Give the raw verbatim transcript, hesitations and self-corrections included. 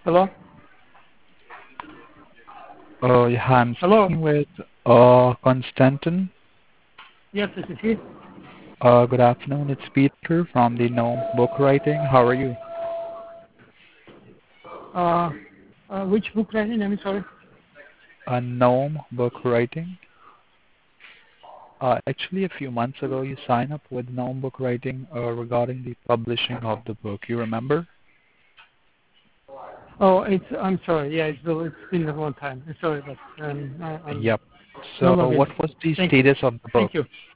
Hello? Uh, yeah, I'm Hello? speaking with uh, Konstantin. Yes, this is he. Uh, good afternoon. It's Peter from the Gnome Book Writing. How are you? Uh, uh, which book writing? I'm sorry. Uh, Gnome Book Writing. Uh, actually, a few months ago, you signed up with Gnome Book Writing uh, regarding the publishing of the book. You remember? Oh, it's, I'm sorry. Yeah, it's, it's been a long time. I'm sorry, but um, I, I'm Yep. no So, longer what interested. was the Thank you. status of the book? Thank you.